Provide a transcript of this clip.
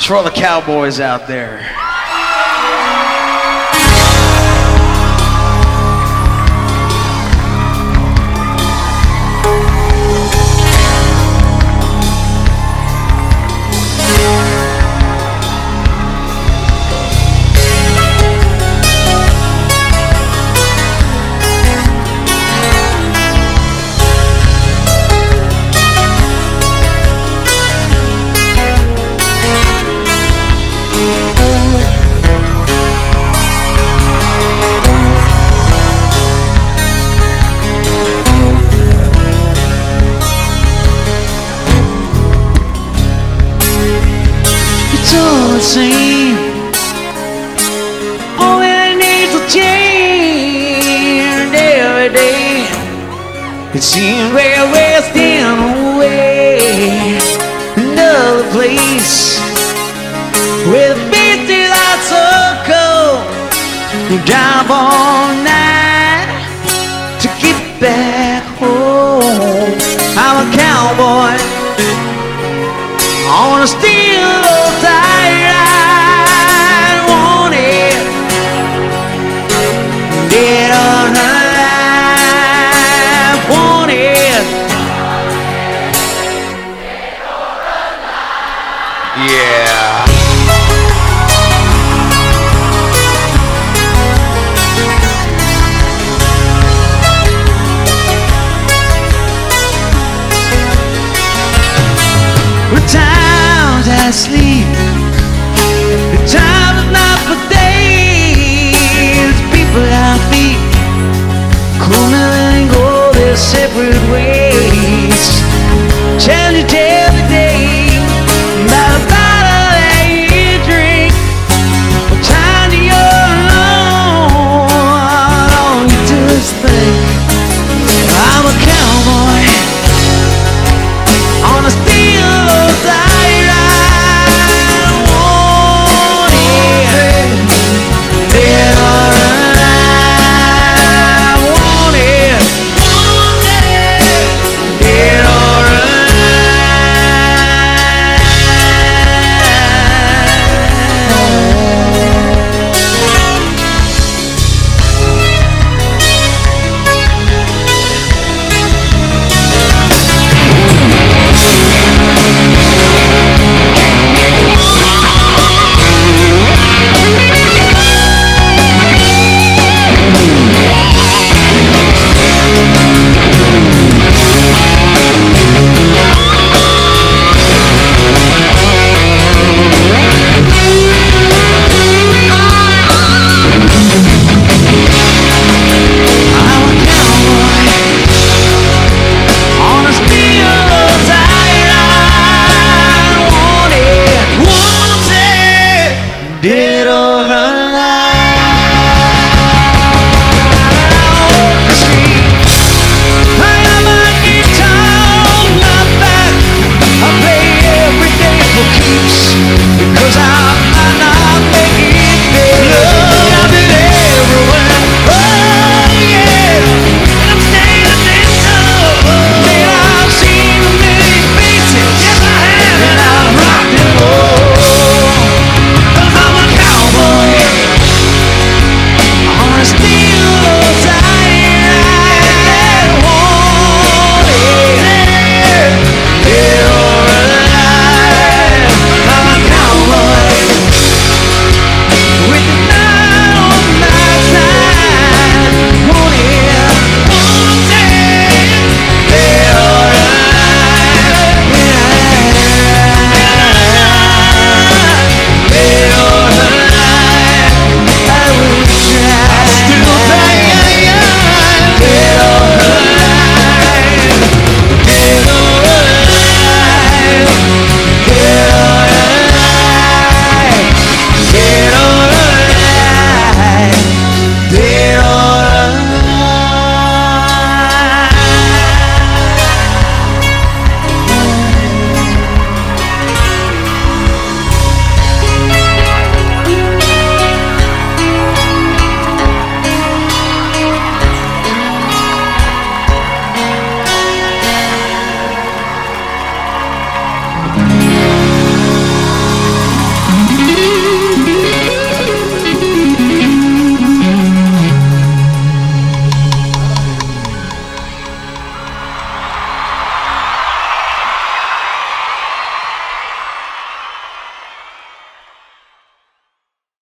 for all the cowboys out there. Same. All that needs to change every day. It seems we're wasting away. Another place where the beach is out so cold. You drive all night to get back home. I'm a cowboy on a steel tire. I want it, dead or alive. Want it, Yeah. the times I sleep, the time is not for days. People I meet come and go their separate ways. Challenge it every day by the bottle that you drink. What time do you alone? All you do is think. I'm a cowboy on a steel tire. I want it, dead or alive. Want it, dead or dead or alive.